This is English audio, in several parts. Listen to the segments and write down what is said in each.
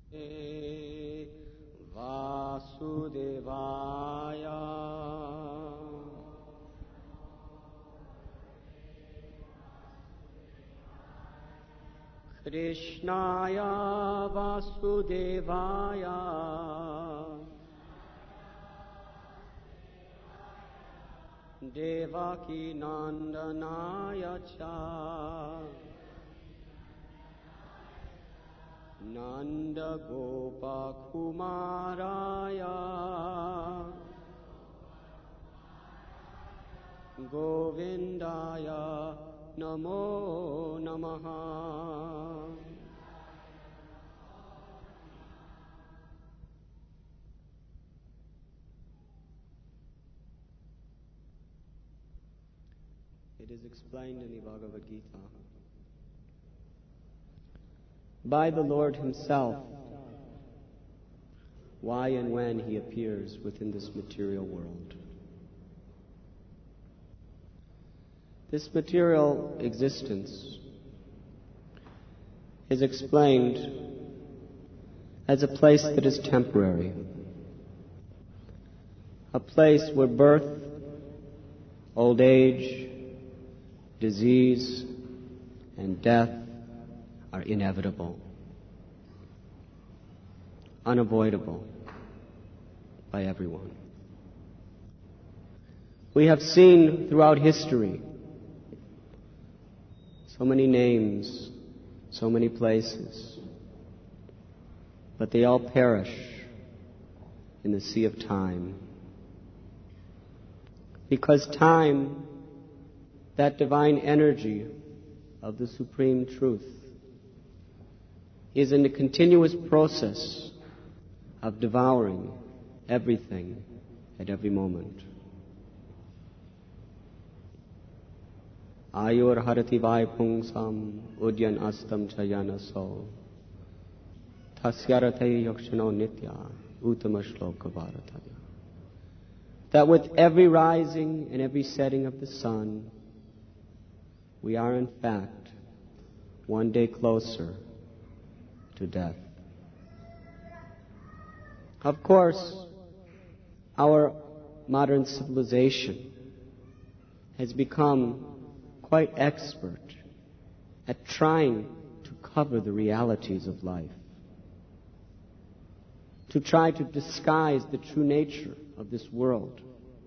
Vasudevaya Krishnaya Vasudevaya Devaki Nandanaya Cha Nanda Gopa Kumaraya Govindaya Namo Namaha. It is explained in the Bhagavad Gita by the Lord Himself why and when He appears within this material world. This material existence is explained as a place that is temporary, a place where birth, old age, disease, and death are inevitable, unavoidable by everyone. We have seen throughout history so many names, so many places, but they all perish in the sea of time. Because time, that divine energy of the Supreme Truth, is in a continuous process of devouring everything at every moment. Ayur harati vaipungsam udyan astam chayanaso tasyarate yakshano nitya uttama shloka bharataya. That with every rising and every setting of the sun, we are in fact one day closer to death. Of course, our modern civilization has become quite expert at trying to cover the realities of life, to try to disguise the true nature of this world.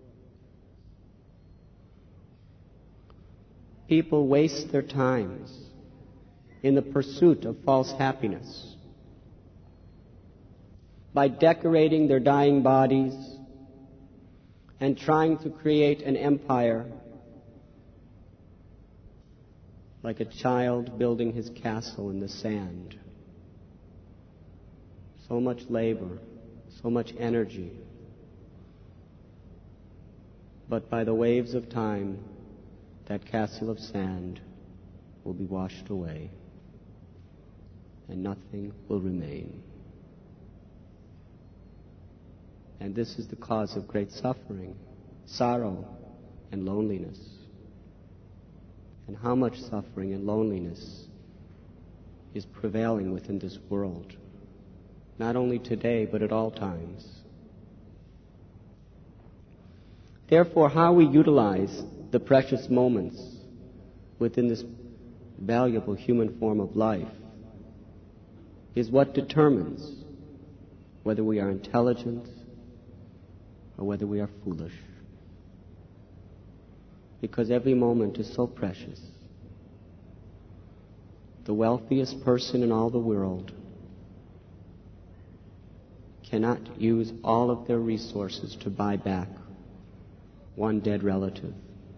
People waste their times in the pursuit of false happiness by decorating their dying bodies and trying to create an empire like a child building his castle in the sand. So much labor, so much energy, but by the waves of time, that castle of sand will be washed away, and nothing will remain. And this is the cause of great suffering, sorrow, and loneliness. And how much suffering and loneliness is prevailing within this world, not only today, but at all times. Therefore, how we utilize the precious moments within this valuable human form of life is what determines whether we are intelligent or whether we are foolish. Because every moment is so precious. The wealthiest person in all the world cannot use all of their resources to buy back one dead relative.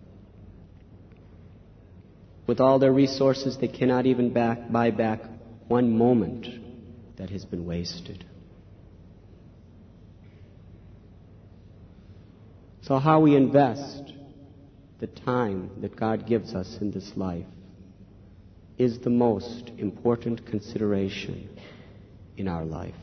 With all their resources, they cannot even buy back one moment that has been wasted. So how we invest the time that God gives us in this life is the most important consideration in our life.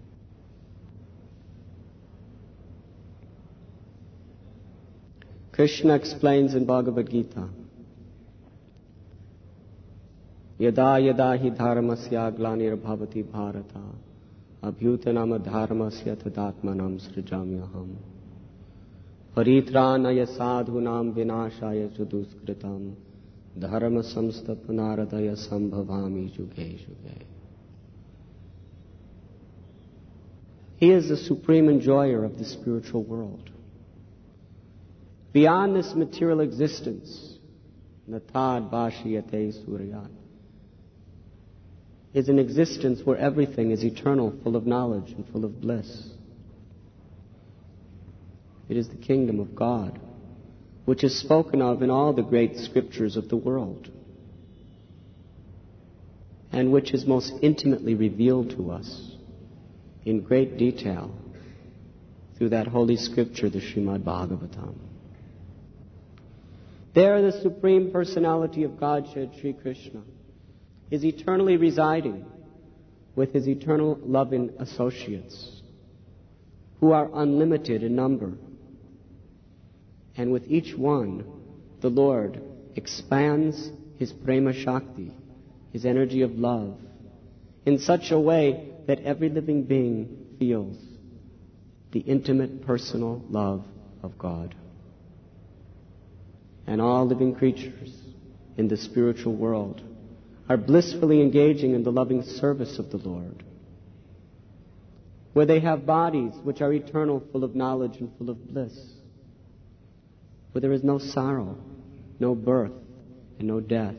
Krishna explains in Bhagavad Gita, Yada yada hi dharmasya glanir bhavati bharata Abhyutanam dharmasya tadatmanam srijamyaham. Paritranaya sadhunam vinashaya juduskritam. Dharma samstapanaradaya sambhavami juge juge. He is the supreme enjoyer of the spiritual world. Beyond this material existence, natad bhashyate suryat, is an existence where everything is eternal, full of knowledge and full of bliss. It is the kingdom of God, which is spoken of in all the great scriptures of the world, and which is most intimately revealed to us in great detail through that holy scripture, the Srimad Bhagavatam. There, the Supreme Personality of Godhead, Sri Krishna, is eternally residing with his eternal loving associates, who are unlimited in number. And with each one, the Lord expands his prema shakti, his energy of love, in such a way that every living being feels the intimate personal love of God. And all living creatures in the spiritual world are blissfully engaging in the loving service of the Lord, where they have bodies which are eternal, full of knowledge and full of bliss, where there is no sorrow, no birth, and no death.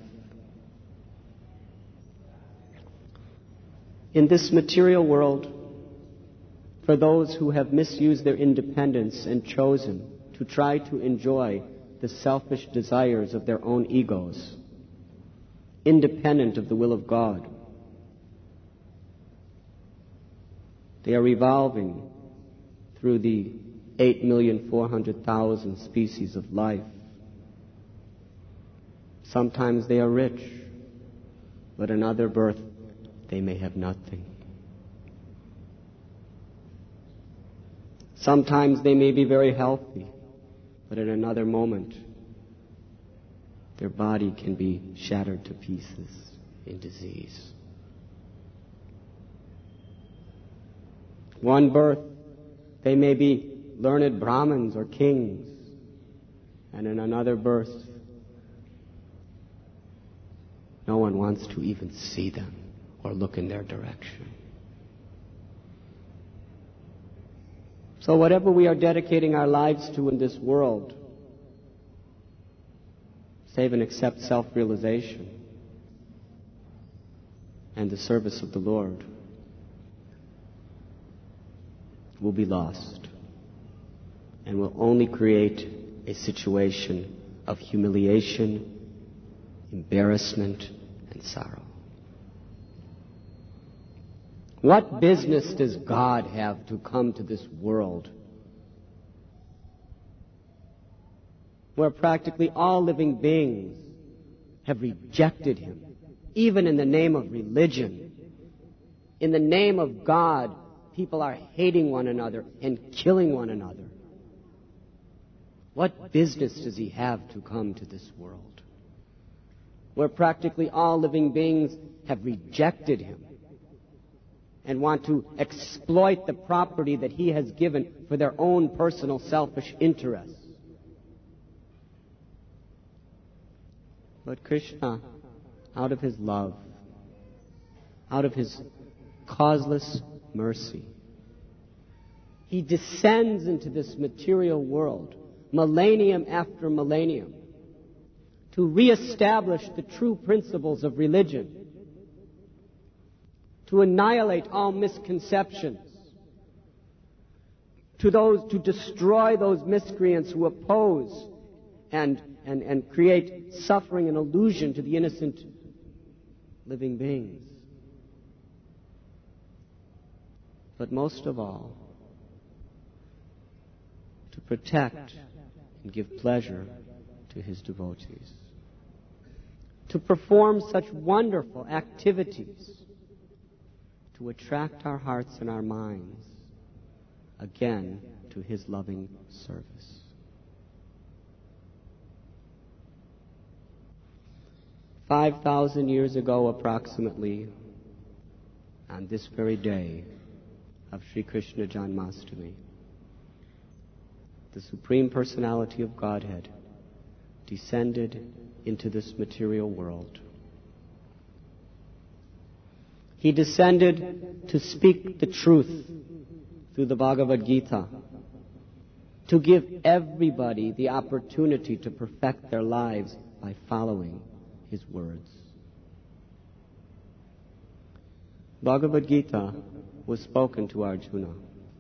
In this material world, for those who have misused their independence and chosen to try to enjoy the selfish desires of their own egos, independent of the will of God, they are revolving through the 8,400,000 species of life. Sometimes they are rich, but another birth they may have nothing. Sometimes they may be very healthy, but in another moment their body can be shattered to pieces in disease. One birth they may be learned Brahmins or kings, and in another birth no one wants to even see them or look in their direction. So whatever we are dedicating our lives to in this world, save and except self-realization and the service of the Lord, will be lost and will only create a situation of humiliation, embarrassment, and sorrow. What business does God have to come to this world where practically all living beings have rejected him, even in the name of religion? In the name of God, people are hating one another and killing one another. What business does he have to come to this world where practically all living beings have rejected him and want to exploit the property that he has given for their own personal selfish interests? But Krishna, out of his love, out of his causeless mercy, he descends into this material world, millennium after millennium, to reestablish the true principles of religion, to annihilate all misconceptions, to destroy those miscreants who oppose and create suffering and illusion to the innocent living beings. But most of all, to protect and give pleasure to his devotees, to perform such wonderful activities to attract our hearts and our minds again to his loving service. 5,000 years ago approximately, on this very day, of Sri Krishna Janmashtami. The Supreme Personality of Godhead descended into this material world. He descended to speak the truth through the Bhagavad Gita, to give everybody the opportunity to perfect their lives by following His words. Bhagavad Gita was spoken to Arjuna.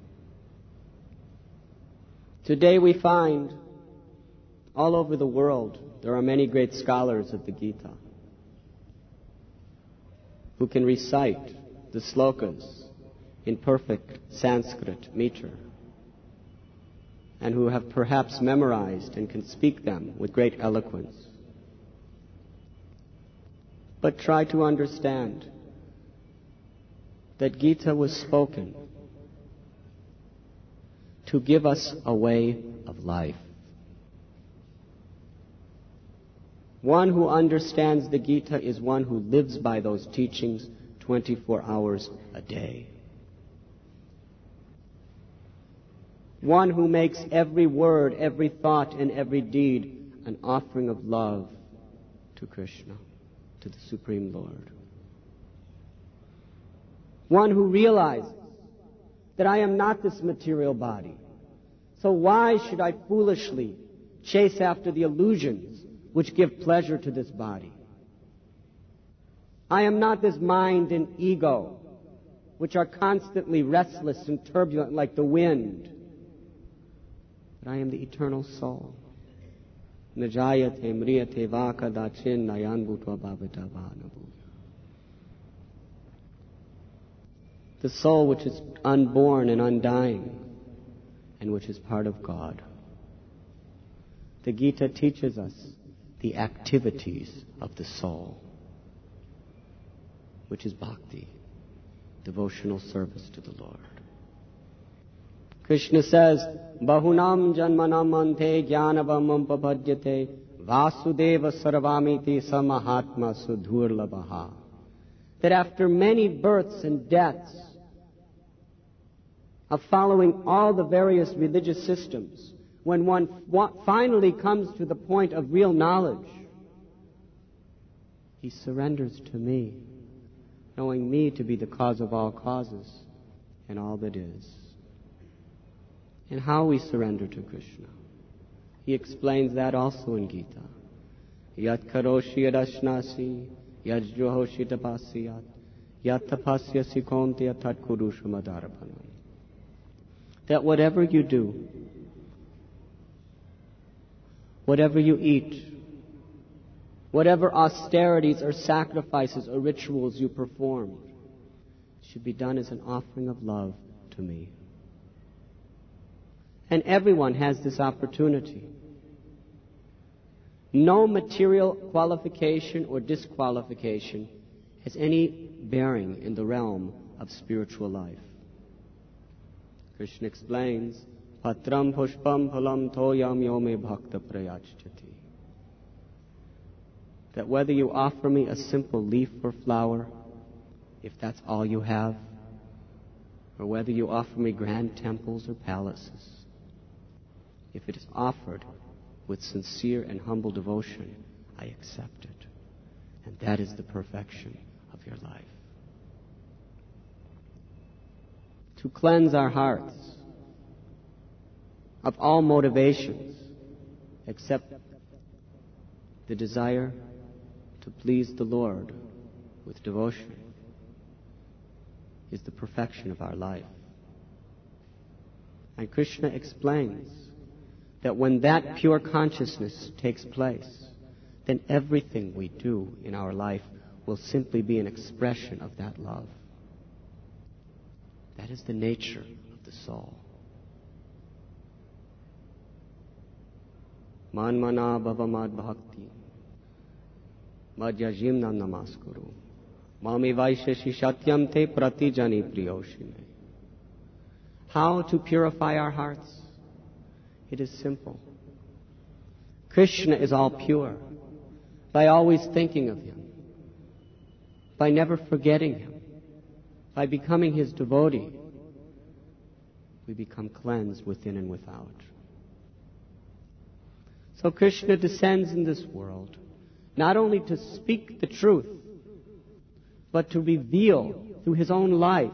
Today we find all over the world there are many great scholars of the Gita who can recite the slokas in perfect Sanskrit meter and who have perhaps memorized and can speak them with great eloquence. But try to understand that Gita was spoken to give us a way of life. One who understands the Gita is one who lives by those teachings 24 hours a day. One who makes every word, every thought, and every deed an offering of love to Krishna, to the Supreme Lord. One who realizes that I am not this material body. So why should I foolishly chase after the illusions which give pleasure to this body? I am not this mind and ego, which are constantly restless and turbulent like the wind. But I am the eternal soul. Najayate mriyate vakadachin nayanbhutva bhavatavanabu. The soul which is unborn and undying, and which is part of God. The Gita teaches us the activities of the soul, which is bhakti, devotional service to the Lord. Krishna says, Bahunam janmanam ante jnanavamam papadyate vasudeva sarvamiti samahatma sudhurlabaha. That after many births and deaths of following all the various religious systems, when one finally comes to the point of real knowledge, he surrenders to me, knowing me to be the cause of all causes and all that is. And how we surrender to Krishna. He explains that also in Gita. Yat karoshi yadashnasi yad johoshi tapasyat yat tapasyasi konti atat kurushamadarapanam. That whatever you do, whatever you eat, whatever austerities or sacrifices or rituals you perform, should be done as an offering of love to me. And everyone has this opportunity. No material qualification or disqualification has any bearing in the realm of spiritual life. Krishna explains, Patram pushpam phalam toyam yome bhakta prayachati. That whether you offer me a simple leaf or flower, if that's all you have, or whether you offer me grand temples or palaces, if it is offered with sincere and humble devotion, I accept it. And that is the perfection of your life. To cleanse our hearts of all motivations except the desire to please the Lord with devotion is the perfection of our life. And Krishna explains that when that pure consciousness takes place, then everything we do in our life will simply be an expression of that love. That is the nature of the soul. Manmana bhavamad bhakti madhyajimna namaskuru mami vaisheshi shatyam te pratijani priyoshime. How to purify our hearts? It is simple. Krishna is all pure by always thinking of Him, by never forgetting Him, by becoming His devotee, we become cleansed within and without. So Krishna descends in this world, not only to speak the truth, but to reveal through his own life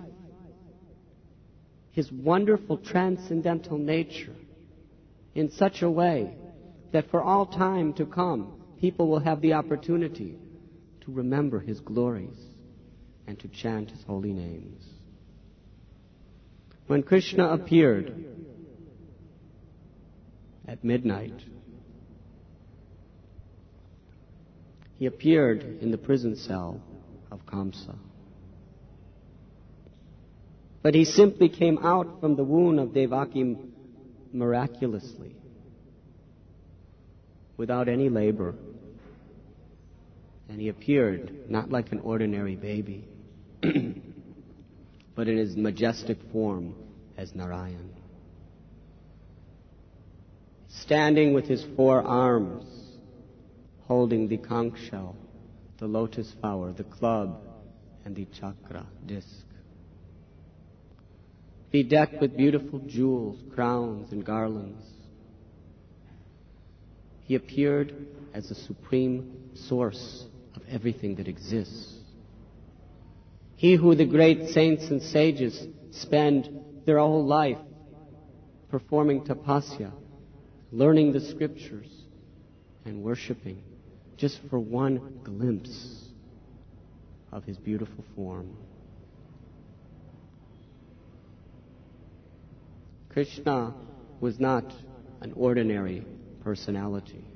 his wonderful transcendental nature in such a way that for all time to come, people will have the opportunity to remember his glories and to chant his holy names. When Krishna appeared at midnight, he appeared in the prison cell of Kamsa. But he simply came out from the womb of Devaki miraculously, without any labor. And he appeared not like an ordinary baby, but in his majestic form as Narayan. Standing with his 4 arms, holding the conch shell, the lotus flower, the club, and the chakra disc. Bedecked with beautiful jewels, crowns, and garlands. He appeared as the supreme source of everything that exists. He who the great saints and sages spend their whole life performing tapasya, learning the scriptures, and worshiping, just for one glimpse of his beautiful form. Krishna was not an ordinary personality.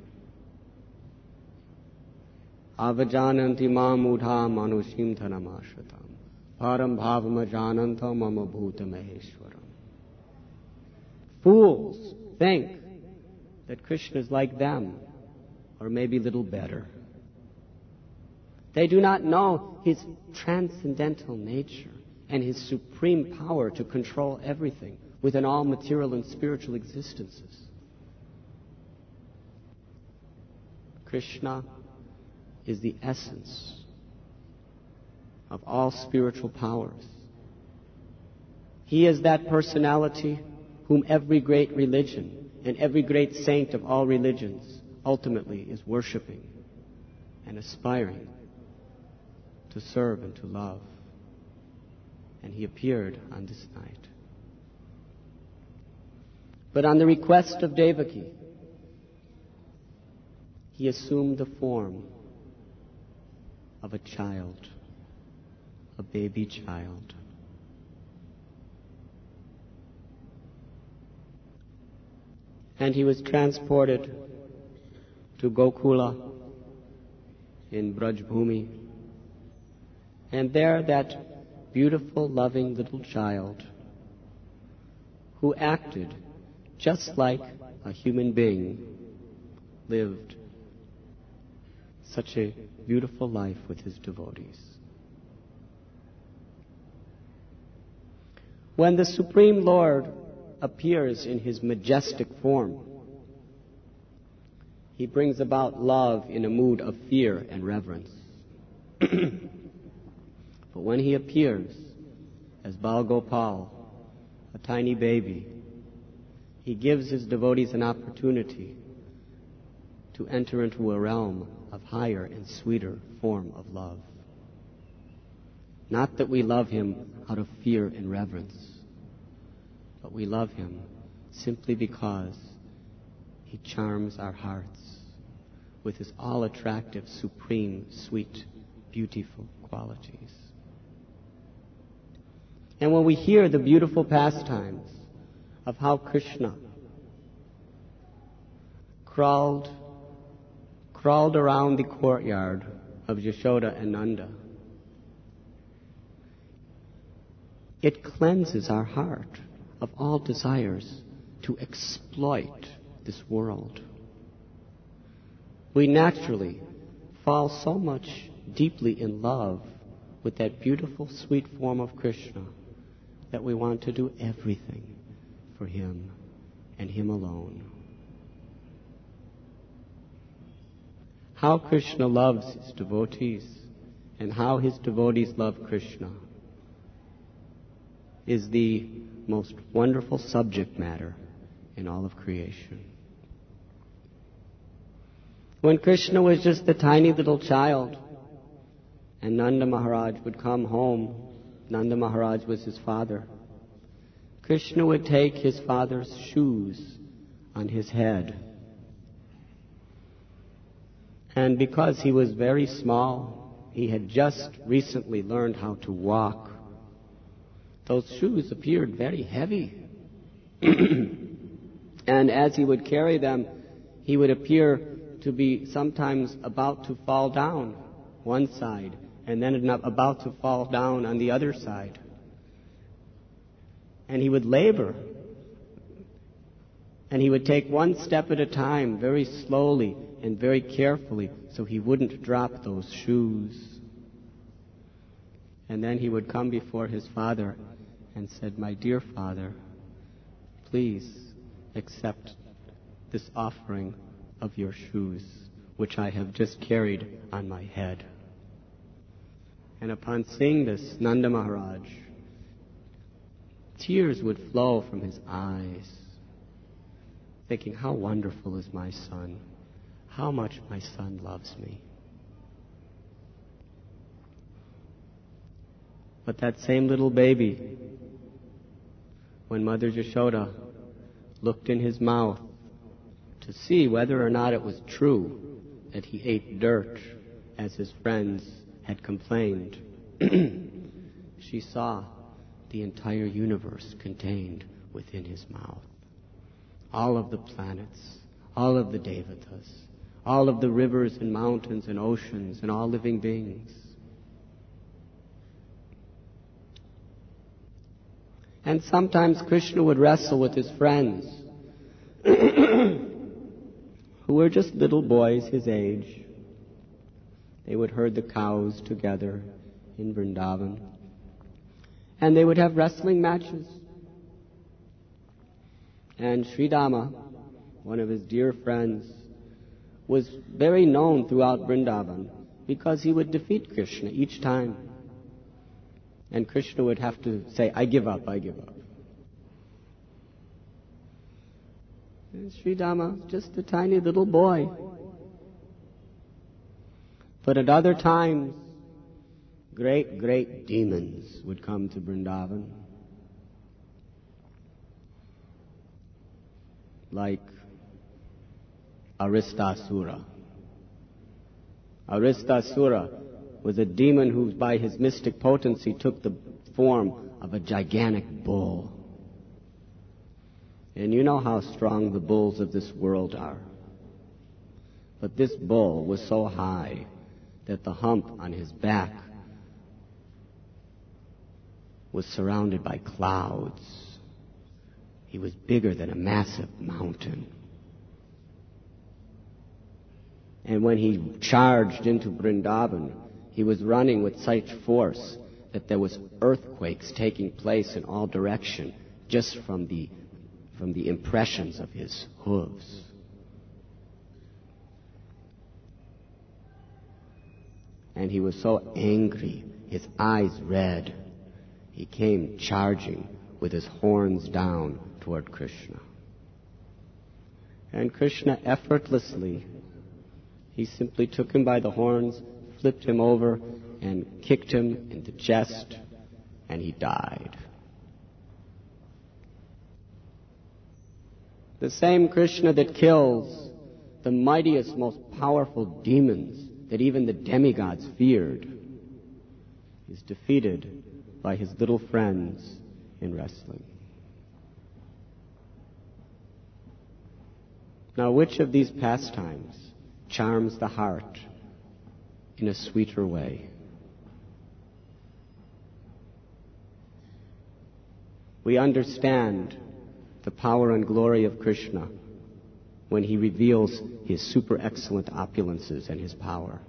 Avajananti mam udha manushim dhanamashratam param bhavamajanantam mama bhuta maheshwaram. Fools think that Krishna is like them, or maybe a little better. They do not know his transcendental nature and his supreme power to control everything within all material and spiritual existences. Krishna is the essence of all spiritual powers. He is that personality whom every great religion and every great saint of all religions ultimately is worshiping and aspiring to serve and to love. And he appeared on this night. But on the request of Devaki, he assumed the form of a child, a baby child. And he was transported to Gokula in Brajbhumi. And there that beautiful, loving little child who acted just like a human being lived such a beautiful life with his devotees. When the Supreme Lord appears in his majestic form, he brings about love in a mood of fear and reverence. But when he appears as Bal Gopal, a tiny baby, he gives his devotees an opportunity to enter into a realm of higher and sweeter form of love. Not that we love him out of fear and reverence, but we love him simply because he charms our hearts with his all-attractive, supreme, sweet, beautiful qualities. And when we hear the beautiful pastimes of how Krishna crawled around the courtyard of Yashoda and Nanda, it cleanses our heart of all desires to exploit this world. We naturally fall so much deeply in love with that beautiful, sweet form of Krishna that we want to do everything for him and him alone. How Krishna loves his devotees and how his devotees love Krishna is the most wonderful subject matter in all of creation. When Krishna was just a tiny little child, and Nanda Maharaj would come home, Nanda Maharaj was his father, Krishna would take his father's shoes on his head. And because he was very small, he had just recently learned how to walk, those shoes appeared very heavy. And as he would carry them, he would appear to be sometimes about to fall down one side, and then about to fall down on the other side. And he would labor. And he would take one step at a time, very slowly and very carefully, so he wouldn't drop those shoes. And then he would come before his father and said, "My dear father, please accept this offering of your shoes, which I have just carried on my head." And upon seeing this, Nanda Maharaj, tears would flow from his eyes, thinking, how wonderful is my son, how much my son loves me. But that same little baby, when Mother Yashoda looked in his mouth to see whether or not it was true that he ate dirt, as his friends had complained, she saw the entire universe contained within his mouth. All of the planets, all of the devatas, all of the rivers and mountains and oceans and all living beings. And sometimes Krishna would wrestle with his friends, who were just little boys his age. They would herd the cows together in Vrindavan, and they would have wrestling matches. And Sridhama, one of his dear friends, was very known throughout Vrindavan because he would defeat Krishna each time. And Krishna would have to say, "I give up, I give up." And Sridhama, just a tiny little boy. But at other times, great, great demons would come to Vrindavan, like Aristasura. Aristasura was a demon who, by his mystic potency, took the form of a gigantic bull. And you know how strong the bulls of this world are. But this bull was so high that the hump on his back was surrounded by clouds. He was bigger than a massive mountain. And when he charged into Vrindavan, he was running with such force that there was earthquakes taking place in all direction just from the impressions of his hooves. And he was so angry, his eyes red, he came charging with his horns down toward Krishna. And Krishna effortlessly, he simply took him by the horns, flipped him over, and kicked him in the chest, and he died. The same Krishna that kills the mightiest, most powerful demons that even the demigods feared is defeated by his little friends in wrestling. Now, which of these pastimes charms the heart in a sweeter way? We understand the power and glory of Krishna when he reveals his super excellent opulences and his power.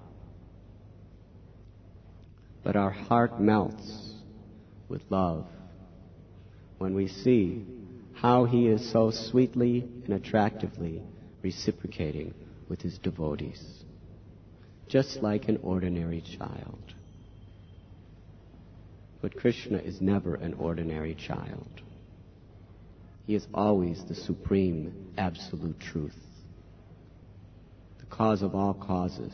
But our heart melts with love when we see how he is so sweetly and attractively reciprocating with his devotees, just like an ordinary child. But Krishna is never an ordinary child. He is always the supreme, absolute truth, the cause of all causes,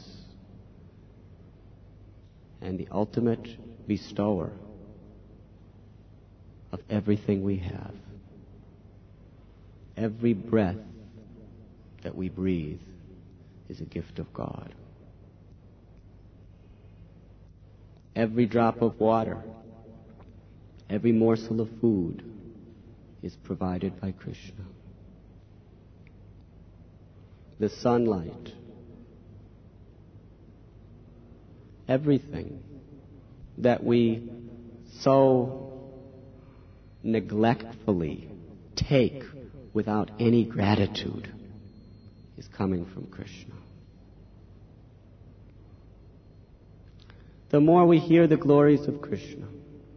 and the ultimate bestower of everything we have. Every breath that we breathe is a gift of God. Every drop of water, every morsel of food is provided by Krishna. The sunlight, everything that we so neglectfully take without any gratitude is coming from Krishna. The more we hear the glories of Krishna,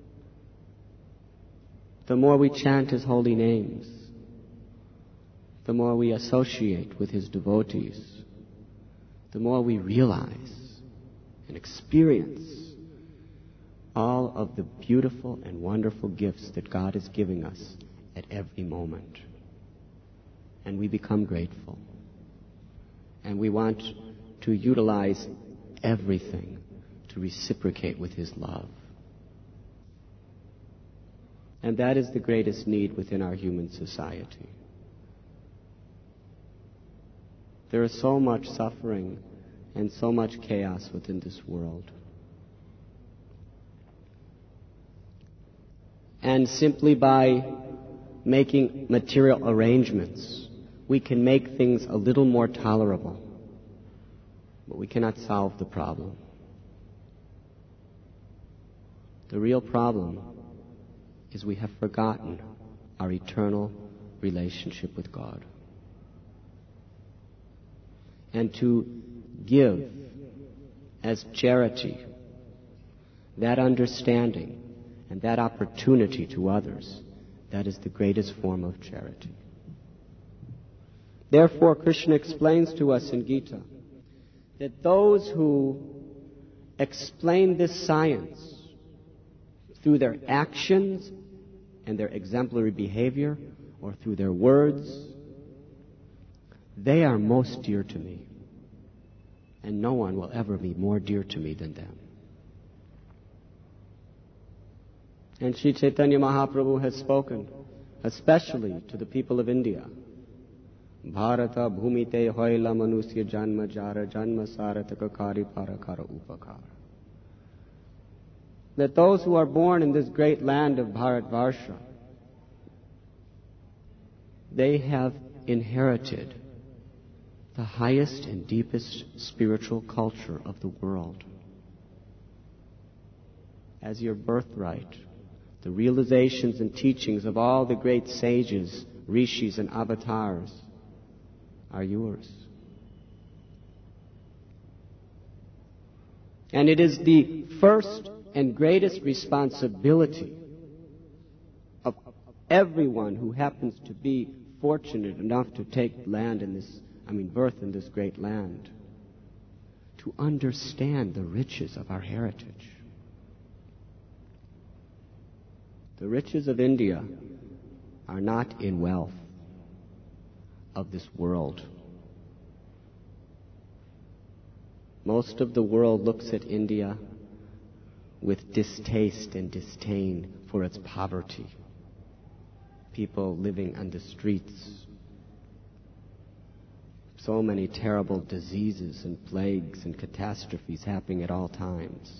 the more we chant His holy names, the more we associate with His devotees, the more we realize and experience all of the beautiful and wonderful gifts that God is giving us at every moment. And we become grateful. And we want to utilize everything to reciprocate with His love. And that is the greatest need within our human society. There is so much suffering and so much chaos within this world. And simply by making material arrangements, we can make things a little more tolerable, but we cannot solve the problem. The real problem is we have forgotten our eternal relationship with God. And to give as charity that understanding and that opportunity to others, that is the greatest form of charity. Therefore, Krishna explains to us in Gita that those who explain this science through their actions and their exemplary behavior or through their words, they are most dear to me. And no one will ever be more dear to me than them. And Sri Chaitanya Mahaprabhu has spoken, especially to the people of India. Bharata bhumite hoila manusya janma jara janma sarataka kari parakara upakara. That those who are born in this great land of Bharatvarsha, they have inherited the highest and deepest spiritual culture of the world. As your birthright, the realizations and teachings of all the great sages, rishis, and avatars are yours. And it is the first and greatest responsibility of everyone who happens to be fortunate enough to take birth in this great land, to understand the riches of our heritage. The riches of India are not in wealth of this world. Most of the world looks at India with distaste and disdain for its poverty. People living on the streets. So many terrible diseases and plagues and catastrophes happening at all times.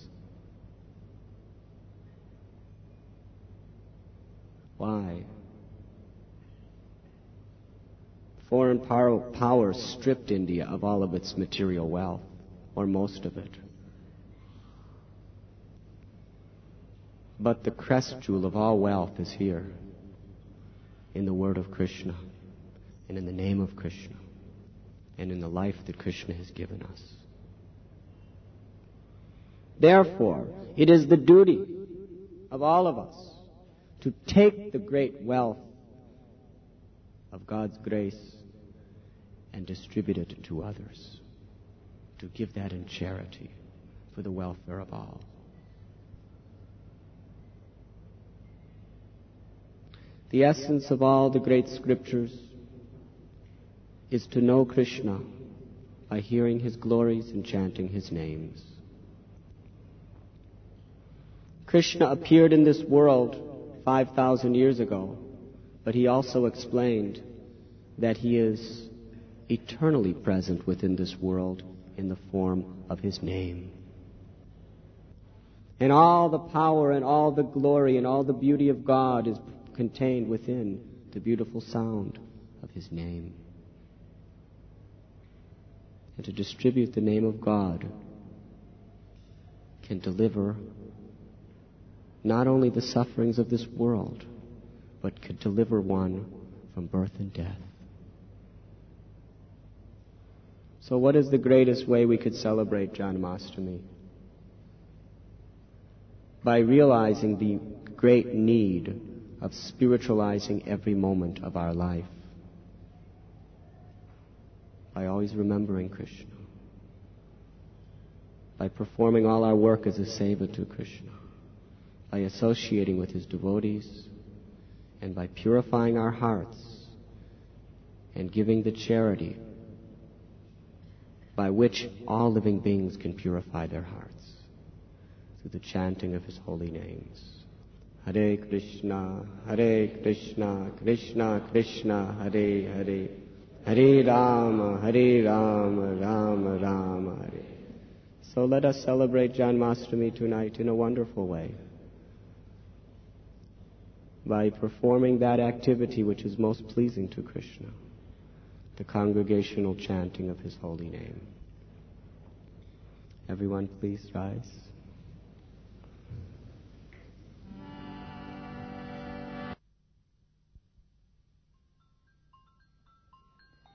Why? Foreign power stripped India of all of its material wealth, or most of it. But the crest jewel of all wealth is here, in the word of Krishna, and in the name of Krishna, and in the life that Krishna has given us. Therefore, it is the duty of all of us to take the great wealth of God's grace and distribute it to others, to give that in charity for the welfare of all. The essence of all the great scriptures is to know Krishna by hearing his glories and chanting his names. Krishna appeared in this world 5,000 years ago, but he also explained that he is eternally present within this world in the form of his name. And all the power and all the glory and all the beauty of God is contained within the beautiful sound of his name. And to distribute the name of God can deliver not only the sufferings of this world, but could deliver one from birth and death. So what is the greatest way we could celebrate Janmashtami? By realizing the great need of spiritualizing every moment of our life. By always remembering Krishna. By performing all our work as a seva to Krishna. By associating with his devotees. And by purifying our hearts and giving the charity by which all living beings can purify their hearts through the chanting of his holy names. Hare Krishna, Krishna Krishna, Hare Hare, Hare Rama, Rama Rama, Hare. So let us celebrate Janmashtami tonight in a wonderful way, by performing that activity which is most pleasing to Krishna, the congregational chanting of his holy name. Everyone please rise.